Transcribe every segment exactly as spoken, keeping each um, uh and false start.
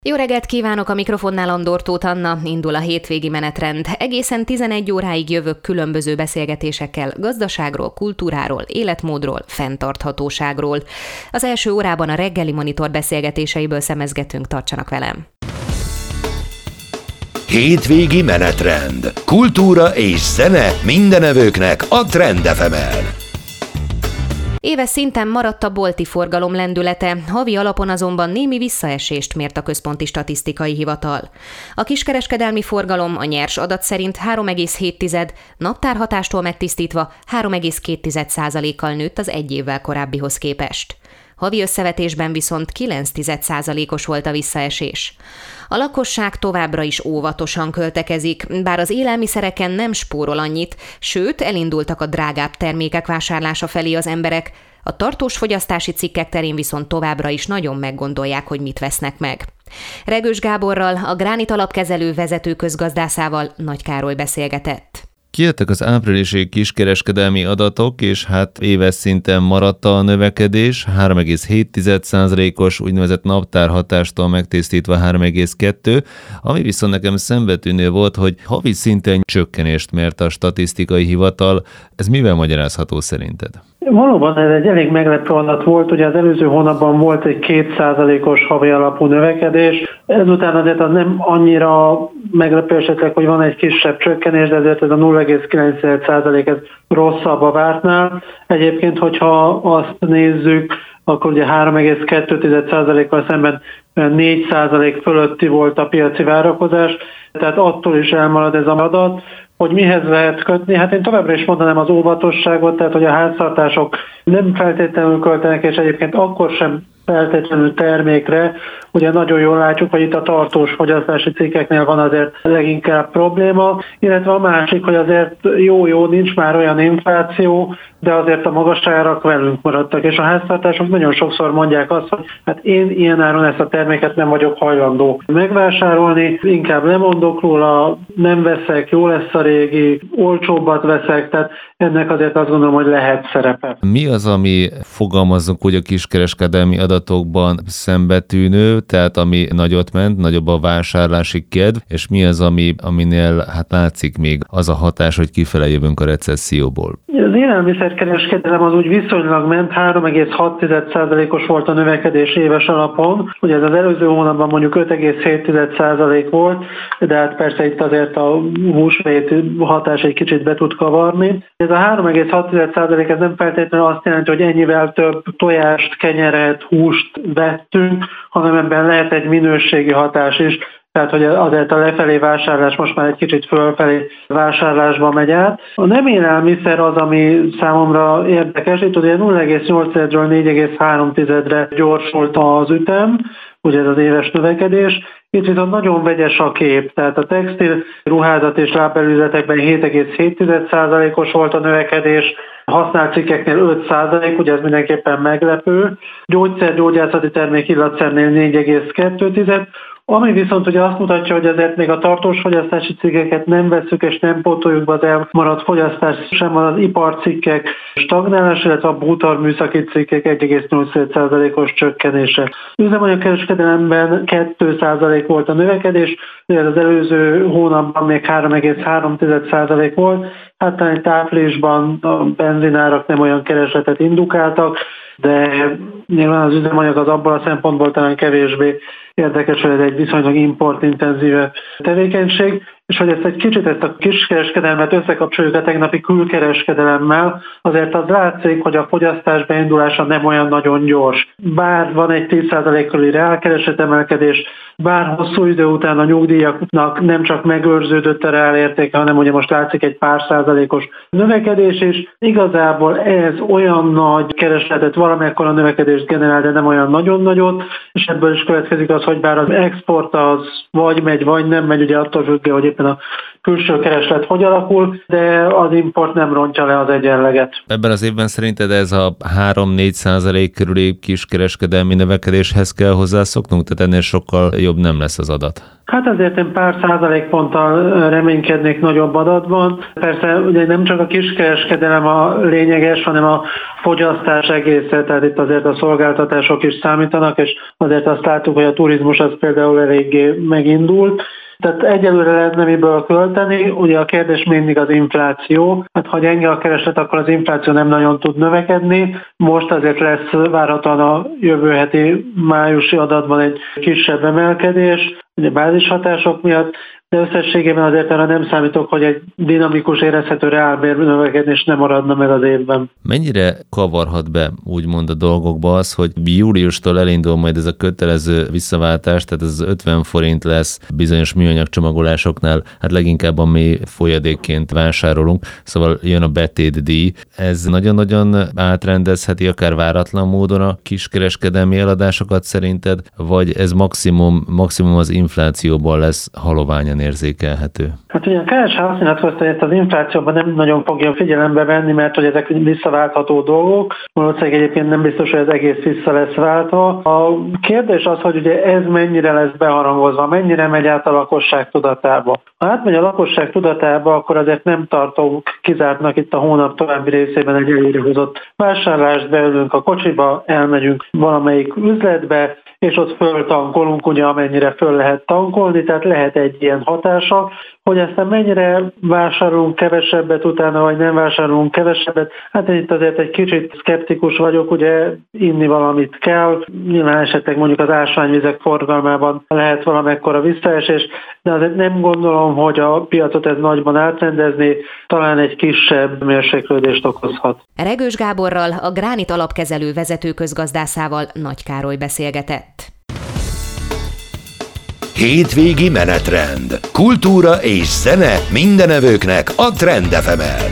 Jó reggelt kívánok, a mikrofonnál Andor Tóth Anna, indul a hétvégi menetrend. Egészen tizenegy óráig jövök különböző beszélgetésekkel gazdaságról, kultúráról, életmódról, fenntarthatóságról. Az első órában a reggeli monitor beszélgetéseiből szemezgetünk, tartsanak velem. Hétvégi menetrend. Kultúra és zene mindenevőknek a Trend ef em-en. Éves szinten maradt a bolti forgalom lendülete, havi alapon azonban némi visszaesést mért a Központi Statisztikai Hivatal. A kiskereskedelmi forgalom a nyers adat szerint három egész hét, naptárhatástól megtisztítva három egész két százalékkal nőtt az egy évvel korábbihoz képest. Havi összevetésben viszont kilenc százalékos volt a visszaesés. A lakosság továbbra is óvatosan költekezik, bár az élelmiszereken nem spórol annyit, sőt, elindultak a drágább termékek vásárlása felé az emberek. A tartós fogyasztási cikkek terén viszont továbbra is nagyon meggondolják, hogy mit vesznek meg. Regős Gáborral, a Gránit alapkezelő vezető közgazdászával Nagy Károly beszélgetett. Kijöttek az áprilisi kiskereskedelmi adatok, és hát éves szinten maradt a növekedés, három egész hét százalékos úgynevezett naptárhatástól megtisztítva három egész kettő, ami viszont nekem szembetűnő volt, hogy havi szinten csökkenést mért a statisztikai hivatal. Ez mivel magyarázható szerinted? Valóban ez egy elég meglepő adat volt, ugye az előző hónapban volt egy két százalékos havi alapú növekedés, ezután azért az nem annyira meglepő esetleg, hogy van egy kisebb csökkenés, de ezért ez a nulla egész kilenc százalék ez rosszabb a vártnál. Egyébként, hogyha azt nézzük, akkor ugye három egész kettő százalékkal szemben négy százalék fölötti volt a piaci várakozás, tehát attól is elmarad ez az adat. Hogy mihez lehet kötni? Hát én továbbra is mondanám az óvatosságot, tehát hogy a háztartások nem feltétlenül költenek, és egyébként akkor sem feltétlenül termékre. Ugye nagyon jól látjuk, hogy itt a tartós fogyasztási cikkeknél van azért leginkább probléma, illetve a másik, hogy azért jó-jó, nincs már olyan infláció, de azért a magas árak velünk maradtak, és a háztartások nagyon sokszor mondják azt, hogy hát én ilyen áron ezt a terméket nem vagyok hajlandó megvásárolni, inkább lemondok róla, nem veszek, jó lesz a régi, olcsóbbat veszek, tehát ennek azért azt gondolom, hogy lehet szerepe. Mi az, ami fogalmazunk úgy a kiskereskedelmi adatokban szembetűnő, tehát ami nagyot ment, nagyobb a vásárlási kedv, és mi az, ami, aminél hát látszik még az a hatás, hogy kifele jövünk a recesszióból? Az élelmiszerkereskedelem az úgy viszonylag ment, három egész hat százalékos volt a növekedés éves alapon, ugye ez az előző hónapban mondjuk öt egész hét százalék volt, de hát persze itt azért a húsvét hatás egy kicsit be tud kavarni. Ez a három egész hat százalék ez nem feltétlenül azt jelenti, hogy ennyivel több tojást, kenyeret, húst vettünk, hanem ebben lehet egy minőségi hatás is. Tehát, hogy azért a lefelé vásárlás most már egy kicsit fölfelé vásárlásba megy át. A nem élelmiszer az, ami számomra érdekes. Itt ugye nulla egész nyolcról négy egész három-re gyorsult az ütem, ugye ez az éves növekedés. Itt viszont nagyon vegyes a kép, tehát a textil, ruházat és lábelőzetekben hét egész hét százalékos volt a növekedés, a használt cikkeknél öt százalék, ugye ez mindenképpen meglepő, gyógyszer, gyógyászati termék, illatszernél négy egész kettő, ami viszont ugye azt mutatja, hogy azért még a tartós fogyasztási cikkeket nem vesszük és nem pótoljuk be az elmaradt fogyasztás, sem az iparcikkek stagnálás, illetve a bútorműszaki cikkek egy egész nyolc százalékos csökkenése. Üzemanyagkereskedelemben két százalék volt a növekedés, ugye az előző hónapban még három egész három százalék volt, hát talán áprilisban a benzinárak nem olyan keresletet indukáltak, de nyilván az üzemanyag az abból a szempontból talán kevésbé érdekes, hogy ez egy viszonylag importintenzíve tevékenység, és hogy ezt egy kicsit ezt a kiskereskedelmet összekapcsoljuk a tegnapi külkereskedelemmel, azért az látszik, hogy a fogyasztás beindulása nem olyan nagyon gyors. Bár van egy tíz százalék körüli reálkeresetemelkedés, bár hosszú idő után a nyugdíjaknak nem csak megőrződött a reálértéke, hanem ugye most látszik egy pár százalékos növekedés, és igazából ez olyan nagy keresletet, valamekkora növekedést generál, de nem olyan nagyon nagyot, és ebből is következik az, hogy bár az export az vagy megy, vagy nem megy, ugye attól függ, hogy éppen a külső kereslet hogy alakul, de az import nem rontja le az egyenleget. Ebben az évben szerinted ez a három-négy százalék körüli kiskereskedelmi növekedéshez kell hozzászoknunk? Tehát ennél sokkal jobb nem lesz az adat. Hát azért én pár százalékponttal reménykednék nagyobb adatban. Persze ugye nem csak a kiskereskedelem a lényeges, hanem a fogyasztás egészen, tehát itt azért a szolgáltatások is számítanak, és azért azt láttuk, hogy a turizmus az például eléggé megindult. Tehát egyelőre lehetne miből költeni, ugye a kérdés mindig az infláció. Hát ha gyenge a kereslet, akkor az infláció nem nagyon tud növekedni. Most azért lesz várhatóan a jövő heti májusi adatban egy kisebb emelkedés, ugye bázishatások miatt, de összességében azért arra nem számítok, hogy egy dinamikus, érezhető reálbér növekedés nem maradna meg az évben. Mennyire kavarhat be úgymond a dolgokba az, hogy júliustól elindul majd ez a kötelező visszaváltás, tehát ez az ötven forint lesz bizonyos műanyag csomagolásoknál, hát leginkább ami folyadékként vásárolunk, szóval jön a betétdíj. Ez nagyon-nagyon átrendezheti akár váratlan módon a kiskereskedelmi eladásokat szerinted, vagy ez maximum, maximum az inflációból lesz haloványan érzékelhető? Hát ugye a ká es há azt nyilatkozta, hogy ezt az inflációban nem nagyon fogja figyelembe venni, mert hogy ezek visszaváltható dolgok. Valószínűleg egyébként nem biztos, hogy ez egész vissza lesz váltva. A kérdés az, hogy ugye ez mennyire lesz beharangozva, mennyire megy át a lakosság tudatába. Ha átmegy a lakosság tudatába, akkor azért nem tartunk kizártnak itt a hónap további részében egy előrehozott vásárlást, beülünk a kocsiba, elmegyünk valamelyik üzletbe, és ott föltankolunk, ugye amennyire föl lehet tankolni, tehát lehet egy ilyen hatása, hogy aztán mennyire vásárolunk kevesebbet utána, vagy nem vásárolunk kevesebbet. Hát én itt azért egy kicsit szkeptikus vagyok, ugye inni valamit kell, nyilván esetleg mondjuk az ásványvizek forgalmában lehet valamekkora visszaesés, de azért nem gondolom, hogy a piacot ez nagyban átrendezni, talán egy kisebb mérséklődést okozhat. Regős Gáborral, a Gránit alapkezelő vezető közgazdászával Nagy Károly beszélgetett. Hétvégi menetrend. Kultúra és zene mindenevőknek a Trend ef em-en.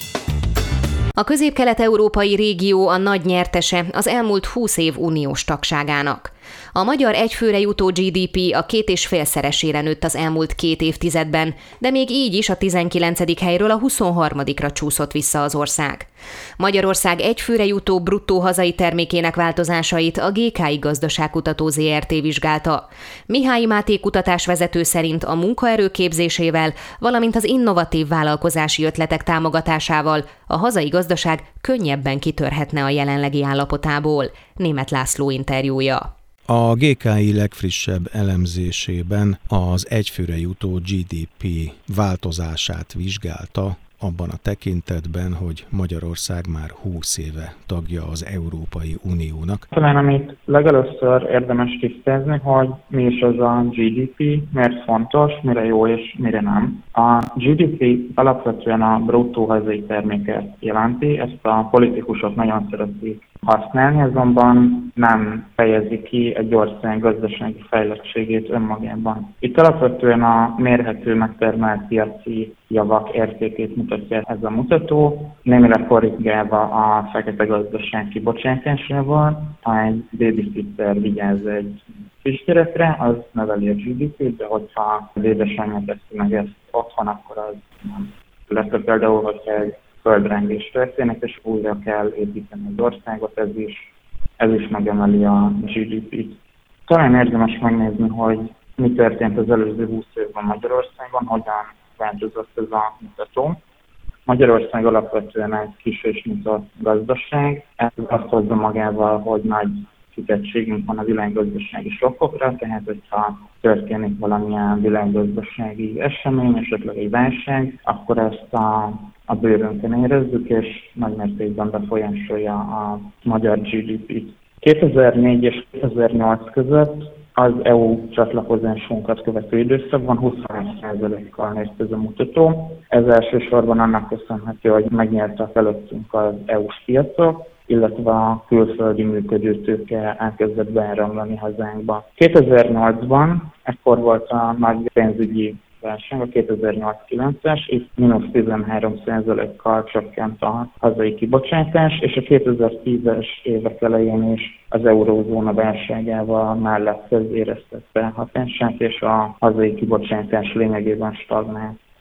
A közép-kelet-európai régió a nagy nyertese az elmúlt húsz év uniós tagságának. A magyar egyfőre jutó gé dé pé a két és félszeresére nőtt az elmúlt két évtizedben, de még így is a tizenkilencedik helyről a huszonharmadikra csúszott vissza az ország. Magyarország egyfőre jutó bruttó hazai termékének változásait a gé ká i Gazdaságkutató zé er té vizsgálta. Mihályi Máté kutatásvezető szerint a munkaerő képzésével, valamint az innovatív vállalkozási ötletek támogatásával a hazai gazdaság könnyebben kitörhetne a jelenlegi állapotából. Németh László interjúja. A gé ká i legfrissebb elemzésében az egyfőre jutó gé dé pé változását vizsgálta, abban a tekintetben, hogy Magyarország már húsz éve tagja az Európai Uniónak. Talán amit legelőször érdemes tisztázni, hogy mi is az a gé dé pé, miért fontos, mire jó és mire nem. A gé dé pé alapvetően a bruttó hazai terméket jelenti, ezt a politikusok nagyon szeretik használni, azonban nem fejezi ki egy ország gazdasági fejlettségét önmagában. Itt alapvetően a mérhető megtermelt piaci javak értékét mutatja ez a mutató, némileg korrigálva a fekete gazdaság kibocsátásával. Ha egy babysitter vigyáz egy kisgyerekre, az növeli a gé dé pét, de hogyha az édesanyja teszi meg ezt otthon, akkor az nem. Illetve például, hogyha egy földrengés történik, és újra kell építeni az országot, ez is, ez is megemeli a gé dé pét. Talán érdemes megnézni, hogy mi történt az előző húsz évben Magyarországon, hogyan változott ez a mutató. Magyarország alapvetően egy kis és nyitott gazdaság. Ez azt hozza magával, hogy nagy kitettségünk van a világgazdasági sokkokra, tehát hogyha történik valamilyen világgazdasági esemény, esetleg egy válság, akkor ezt a, a bőrünkön érezzük, és nagy mértékben befolyásolja a magyar gé dé pét. kétezer-négy és kétezer-nyolc között az é u csatlakozásunkat követő időszakban huszonegy százalékkal nőtt ez a mutató. Ez elsősorban annak köszönhető, hogy megnyertek előttünk az é u-s piacok, illetve a külföldi működő tőke elkezdett beáramlani hazánkba. kétezer-nyolcban ekkor volt a nagy pénzügyi válság, a kétezer-nyolc-kilences, itt mínusz tizenhárom százalékkal csökkent a hazai kibocsátás, és a kétezer-tízes évek elején is az eurózóna válságával mellett éreztette hatását, és a hazai kibocsátás lényegében stagnált.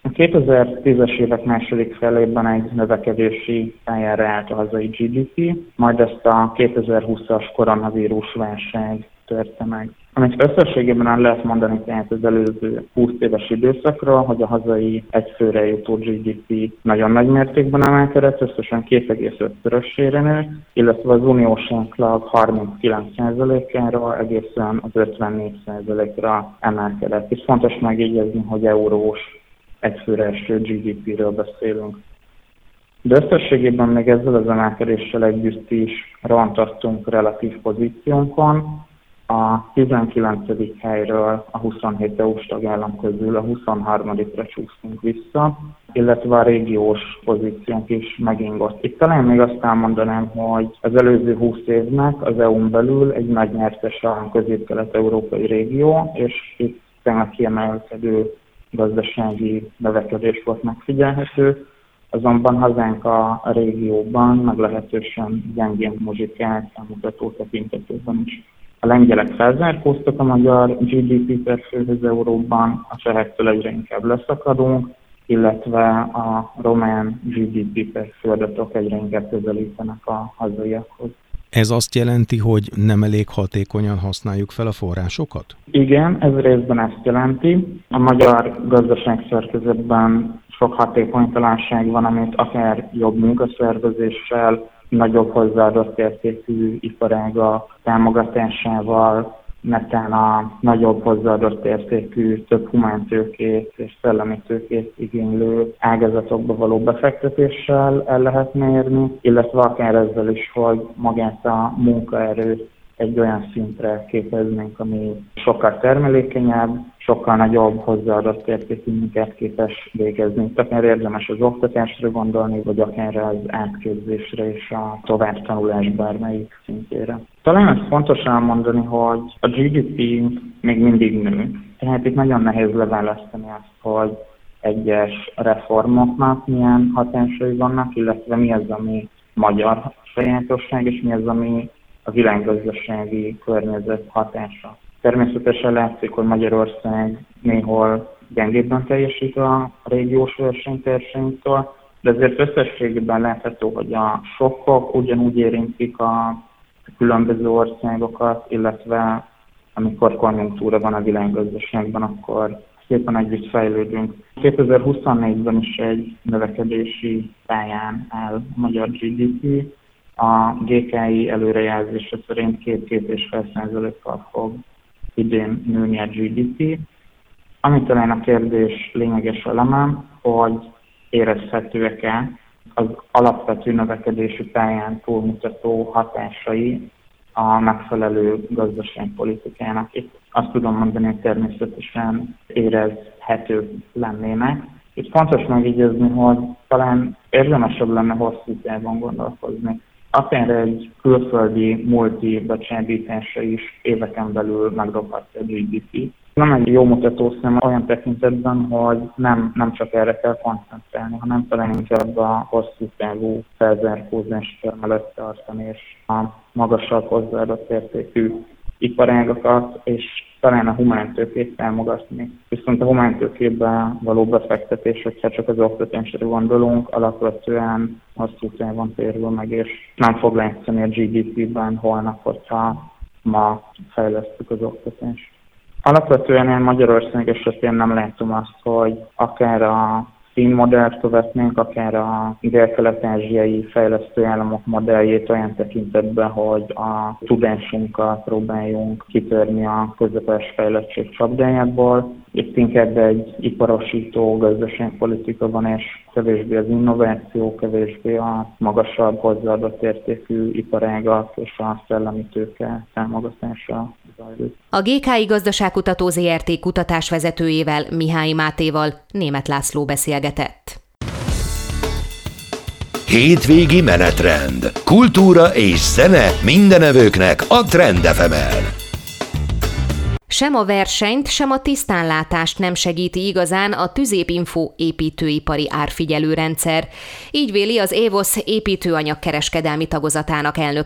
A kétezer-tízes évek második felében egy növekedési pályára állt a hazai gé dé pé, majd ezt a kétezer-húszas koronavírus válság törte meg. Amit összességében el lehet mondani tehát az előző húsz éves időszakra, hogy a hazai egyfőre jutó gé dé pé nagyon nagy mértékben emelkedett, összesen két egész öt-szörösére nőtt, illetve az uniós átlag harminckilenc százalékáról egészen az ötvennégy százalékra emelkedett. Itt fontos megjegyezni, hogy eurós egyfőre eső gé dé péről beszélünk. De összességében még ezzel az emelkedéssel együtt is rontottunk relatív pozíciónkon. A tizenkilencedik helyről a huszonhét é u-s tagállam közül a huszonharmadikra csúsztunk vissza, illetve a régiós pozíciónk is megingott. Itt talán még azt elmondanám, hogy az előző húsz évnek az é u-n belül egy nagy nyertes a közép-kelet-európai régió, és itt tényleg kiemelkedő gazdasági növekedés volt megfigyelhető, azonban hazánk a régióban meglehetősen gyengén muzsikált a mutató tekintetében is. A lengyelek felzárkóztak a magyar gé dé pé per főhöz euróban, a csehektől egyre inkább leszakadunk, illetve a román gé dé pé per fő adatok egyre inkább közelítenek a hazaiakhoz. Ez azt jelenti, hogy nem elég hatékonyan használjuk fel a forrásokat? Igen, ez részben ezt jelenti. A magyar gazdaságszerkezetben sok hatékonytalanság van, amit akár jobb munkaszervezéssel, nagyobb hozzáadott értékű iparágak támogatásával, netán a nagyobb hozzáadott értékű, több humántőkét és szellemi tőkét igénylő ágazatokba való befektetéssel el lehet mérni, illetve akár ezzel is, hogy magát a munkaerőt egy olyan szintre képeznénk, ami sokkal termelékenyebb, sokkal nagyobb hozzáadott értékű munkát képes végezni. Akár érdemes az oktatásra gondolni, vagy akár az átképzésre és a továbbtanulás bármelyik szintjére. Talán ez fontos elmondani, hogy a gé dé pé még mindig nő. Tehát itt nagyon nehéz leválasztani azt, hogy egyes reformoknak milyen hatásai vannak, illetve mi az, ami magyar sajátosság, és mi az, ami a világgazdasági környezet hatása. Természetesen látszik, hogy Magyarország néhol gyengébben teljesít a régiós versenytársainktól, de ezért összességében látható, hogy a sokkok ugyanúgy érintik a különböző országokat, illetve amikor konjunktúra van a világgazdaságban, akkor szépen együtt fejlődünk. kétezer-huszonnégyben is egy növekedési pályán áll a magyar gé dé pé. A gé ká i előrejelzése szerint két-két és fél százalékkal fog idén nőni a gé dé pé. Ami talán a kérdés lényeges eleme, hogy érezhetőek-e az alapvető növekedési pályán túlmutató hatásai a megfelelő gazdaságpolitikának. Itt azt tudom mondani, hogy természetesen érezhetők lennének. Itt fontos megjegyezni, hogy talán érdemesebb lenne hosszú távon gondolkozni. Akár egy külföldi multi becsábítása is éveken belül megdobhatja a gé dé pé. Nem egy jó mutatószám olyan tekintetben, hogy nem, nem csak erre kell koncentrálni, hanem talán inkább a hosszú távú felzárkózást kell összetartani, és a magasabb hozzáadott értékű iparágakat, és talán a humántőkét támogatni. Viszont a humántőkébe való befektetés, hogyha csak az oktatásra gondolunk, alapvetően hosszú távon térül meg, és nem fog látszani a gé dé pében holnap, hogyha ma fejlesztjük az oktatást. Alapvetően én Magyarország esetén nem látom azt, hogy akár a finn modellt követnénk, akár a dél-kelet-ázsiai fejlesztő államok modelljét olyan tekintetben, hogy a tudásunkkal próbáljunk kitörni a közepes fejlettség csapdájából. Itt inkább egy iparosító gazdaságpolitika van, és kevésbé az innováció, kevésbé a magasabb hozzáadott értékű iparágak és a szellemi tőke támogatása zajlik. A gé ká i Gazdaságkutató zé er té kutatásvezetőjével, Mihály Mátéval Németh László beszélgetett. Hétvégi menetrend. Kultúra és zene mindenevőknek a Trend ef em-el. Sem a versenyt, sem a tisztánlátást nem segíti igazán a Tüzépinfo építőipari árfigyelőrendszer. Így véli az évosz építőanyag kereskedelmi tagozatának elnöke.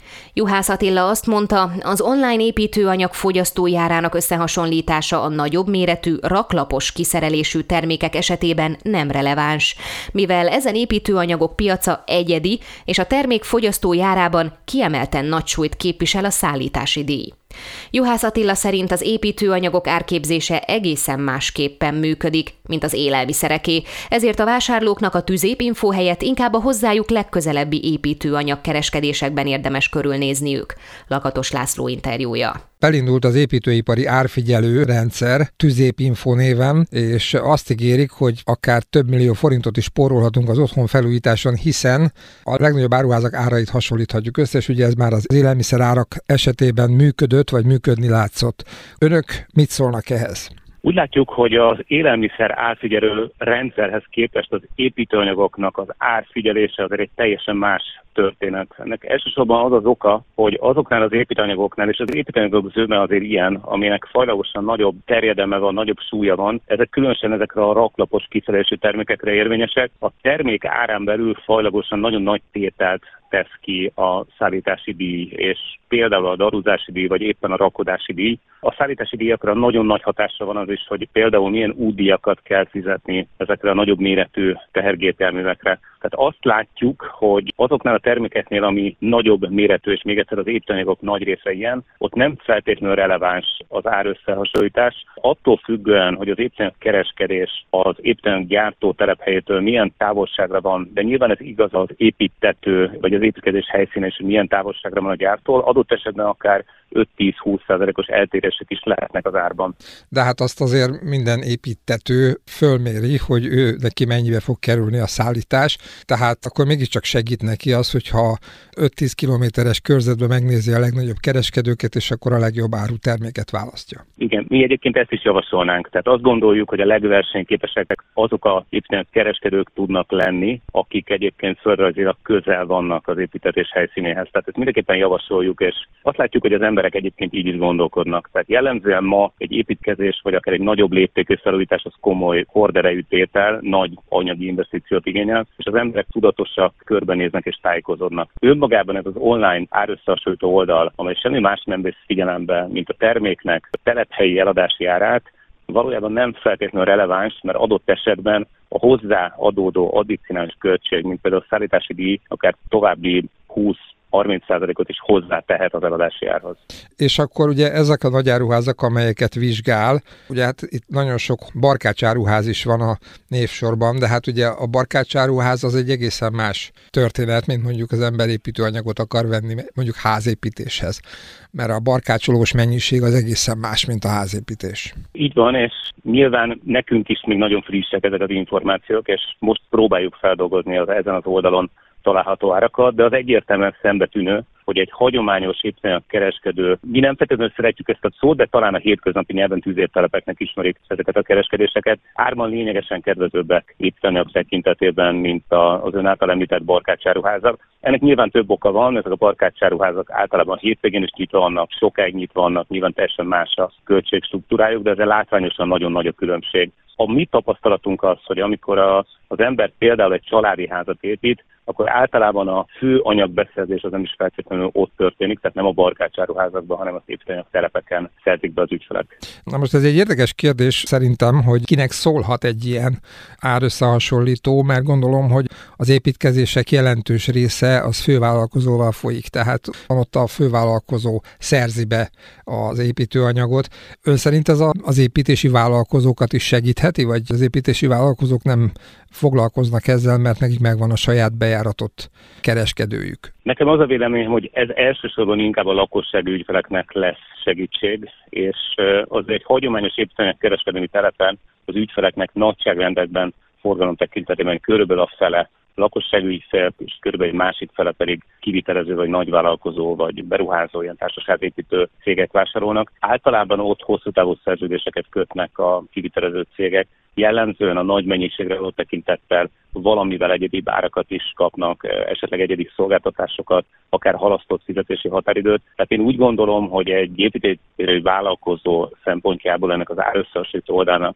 Juhász Attila azt mondta, az online építőanyag fogyasztójárának összehasonlítása a nagyobb méretű, raklapos kiszerelésű termékek esetében nem releváns, mivel ezen építőanyagok piaca egyedi, és a termék fogyasztójárában kiemelten nagy súlyt képvisel a szállítási díj. Juhász Attila szerint az építőanyagok árképzése egészen másképpen működik, mint az élelmiszereké, ezért a vásárlóknak a tüzépinfó helyett inkább a hozzájuk legközelebbi építőanyag kereskedésekben érdemes körülnézniük. Lakatos László interjúja. Elindult az építőipari árfigyelő rendszer Tüzépinfo néven, és azt ígérik, hogy akár több millió forintot is spórolhatunk az otthon felújításon, hiszen a legnagyobb áruházak árait hasonlíthatjuk össze, és ugye ez már az élelmiszer árak esetében működött, vagy működni látszott. Önök mit szólnak ehhez? Úgy látjuk, hogy az élelmiszer árfigyelő rendszerhez képest az építőanyagoknak az árfigyelése azért egy teljesen más történet. Ennek elsősorban az az oka, hogy azoknál az építőanyagoknál, és az építőanyagok zöme azért ilyen, aminek fajlagosan nagyobb terjedelme van, nagyobb súlya van, ezek különösen ezekre a raklapos kiszerelésű termékekre érvényesek. A termék árán belül fajlagosan nagyon nagy tételt tesz ki a szállítási díj, és például a daruzási díj, vagy éppen a rakodási díj. A szállítási díjakra nagyon nagy hatása van az is, hogy például milyen útdíjakat kell fizetni ezekre a nagyobb méretű tehergépjárművekre. Tehát azt látjuk, hogy azoknál a termékeknél, ami nagyobb méretű, és még egyszer az építőanyagok nagy része ilyen, ott nem feltétlenül releváns az árösszehasonlítás. Attól függően, hogy az építőanyag kereskedés az építőanyag gyártó telephelyétől milyen távolságra van, de nyilván ez igaz az építtető, vagy az építkezés helyszíne is, hogy milyen távolságra van a gyártól, adott esetben akár öt-tíz-húsz százalékos eltérések is lehetnek az árban. De hát azt azért minden építtető fölméri, hogy ő neki mennyibe fog kerülni a szállítás, tehát akkor mégiscsak segít neki az, hogyha öt-tíz kilométeres körzetben megnézi a legnagyobb kereskedőket, és akkor a legjobb áru terméket választja. Igen, mi egyébként ezt is javasolnánk. Tehát azt gondoljuk, hogy a legversenyképesek azok a kereskedők tudnak lenni, akik egyébként földrajzilag közel vannak az építetés helyszínéhez. Tehát ezt mindenképpen javasoljuk, és azt látjuk, hogy az emberek egyébként így is gondolkodnak. Tehát jellemzően ma egy építkezés, vagy akár egy nagyobb léptékű felújítás az komoly horderejű tétel, nagy anyagi investíciót igényel, és az emberek tudatosak, körbenéznek és tájékozódnak. Önmagában ez az online árösszehasonlító oldal, amely semmi más nem vesz figyelembe, mint a terméknek a telephelyi eladási árát, valójában nem feltétlenül releváns, mert adott esetben a hozzá adódó addicionális költség, mint például a szállítási díj, akár további húsz-harminc százalékot is hozzá tehet az eladási árhoz. És akkor ugye ezek a nagyáruházak, amelyeket vizsgál, ugye hát itt nagyon sok barkácsáruház is van a névsorban, de hát ugye a barkácsáruház az egy egészen más történet, mint mondjuk az ember építőanyagot akar venni mondjuk házépítéshez, mert a barkácsolós mennyiség az egészen más, mint a házépítés. Így van, és nyilván nekünk is még nagyon frissek ezek az információk, és most próbáljuk feldolgozni az, ezen az oldalon található árakat, de az egyértelműen szembetűnő, hogy egy hagyományos építőanyag kereskedő, mi nem feltétlenül szeretjük ezt a szót, de talán a hétköznapi nyelven tüzértelepeknek ismerik ezeket a kereskedéseket. Árban lényegesen kedvezőbbek építőanyag tekintetében, mint az ön által említett barkácsáruházak. Ennek nyilván több oka van, ezek a barkácsáruházak általában hétvégén is nyitva vannak, sokáig nyitva vannak, nyilván teljesen más a költségstruktúrájuk, de ezzel látványosan nagyon nagy a különbség. A mi tapasztalatunk az, hogy amikor a, az ember például egy családi házat épít, akkor általában a fő anyagbeszerzés az nem is feltétlenül ott történik, tehát nem a barkácsáruházakban, hanem az építőanyag telepeken szerzik be az ügyfelek. Na most ez egy érdekes kérdés szerintem, hogy kinek szólhat egy ilyen árösszehasonlító, mert gondolom, hogy az építkezések jelentős része az fővállalkozóval folyik, tehát ott a fővállalkozó szerzi be az építőanyagot. Ön szerint ez az építési vállalkozókat is segítheti, vagy az építési vállalkozók nem foglalkoznak ezzel, mert nekik megvan a saját bejáratott kereskedőjük? Nekem az a véleményem, hogy ez elsősorban inkább a lakossági ügyfeleknek lesz segítség, és az egy hagyományos építőanyag kereskedelmi telepen az ügyfeleknek nagyságrendekben, forgalom tekintetében körülbelül a fele lakossági ügyfél, és körülbelül egy másik fele pedig kivitelező vagy nagyvállalkozó vagy beruházó, ilyen társaságépítő cégek vásárolnak. Általában ott hosszú távú szerződéseket kötnek a kivitelező cégek, jellemzően a nagy mennyiségre való tekintettel valamivel egyedi árakat is kapnak, esetleg egyedi szolgáltatásokat, akár halasztott fizetési határidőt. Tehát én úgy gondolom, hogy egy építőipari vállalkozó szempontjából ennek az árösszehasonlító oldalnak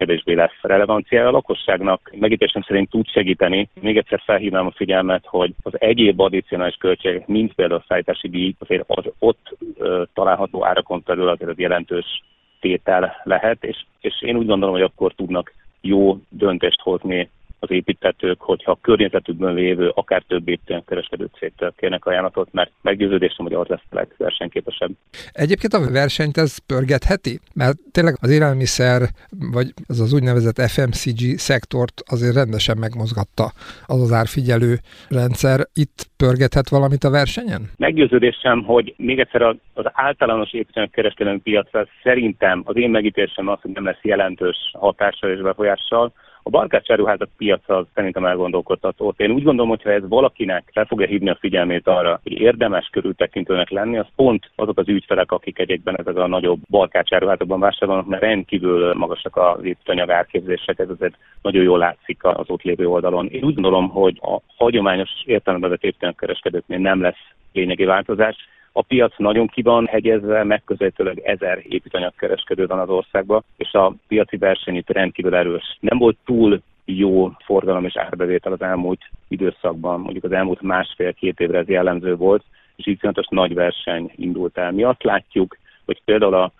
kevésbé lesz relevanciája. A lakosságnak megítélésem szerint tud segíteni. Még egyszer felhívnám a figyelmet, hogy az egyéb addicionális költségek, mint például a szállítási díj, azért az ott ö, található árakon belül azért az jelentős tétel lehet, és, és én úgy gondolom, hogy akkor tudnak jó döntést hozni az építtetők, hogyha a környezetükben lévő akár több építőanyagkereskedő cégtől kérnek ajánlatot, mert meggyőződésem, hogy az lesz a legversenyképesebb. Egyébként a versenyt ez pörgetheti? Mert tényleg az élelmiszer, vagy az az úgynevezett ef em cé gé szektort azért rendesen megmozgatta az az árfigyelő rendszer. Itt pörgethet valamit a versenyen? Meggyőződésem, hogy még egyszer az, az általános építőanyagkereskedelmi piacra szerintem az én megítélésem az, hogy nem lesz jelentős hatással és befolyással. A barkácsáruházak piaca szerintem elgondolkodtató. Én úgy gondolom, hogy ha ez valakinek fel fogja hívni a figyelmét arra, hogy érdemes körültekintőnek lenni, az pont azok az ügyfelek, akik egyébben ezek a nagyobb barkácsáruházakban vásárolnak, mert rendkívül magasak az építőanyag árképzések, ez azért nagyon jól látszik az ott lévő oldalon. Én úgy gondolom, hogy a hagyományos értelemben vett építőanyagkereskedőknél nem lesz lényegi változás. A piac nagyon ki van hegyezve, megközelítőleg ezer építőanyagkereskedő van az országban, és a piaci verseny itt rendkívül erős. Nem volt túl jó forgalom és árbevétel az elmúlt időszakban, mondjuk az elmúlt másfél-két évre ez jellemző volt, és így fontos nagy verseny indult el. Mi azt látjuk, hogy például a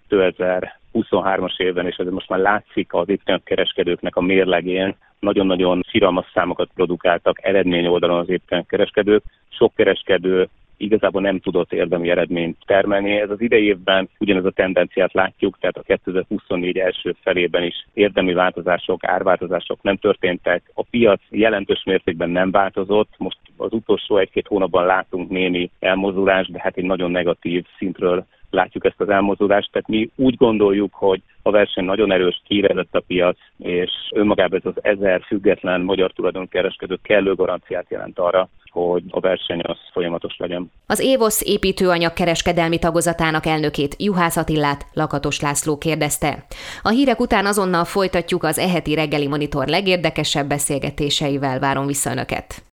kétezer-huszonhármas évben, és ez most már látszik az építőanyagkereskedőknek a mérlegén, nagyon-nagyon siralmas számokat produkáltak eredmény oldalon az építőanyagkereskedők. Sok kereskedő igazából nem tudott érdemi eredményt termelni. Ez az idei évben ugyanez a tendenciát látjuk, tehát a kétezer-huszonnégy első felében is érdemi változások, árváltozások nem történtek. A piac jelentős mértékben nem változott. Most az utolsó egy-két hónapban látunk némi elmozdulást, de hát egy nagyon negatív szintről látjuk ezt az elmozdulást. Tehát mi úgy gondoljuk, hogy a verseny nagyon erős, kiélezett a piac, és önmagában ez az ezer független magyar tulajdonkereskedő kellő garanciát jelent arra, hogy a verseny az folyamatos legyen. Az évosz építőanyagkereskedelmi tagozatának elnökét, Juhász Attilát Lakatos László kérdezte. A hírek után azonnal folytatjuk az e heti reggeli monitor legérdekesebb beszélgetéseivel. Várom vissza Önöket.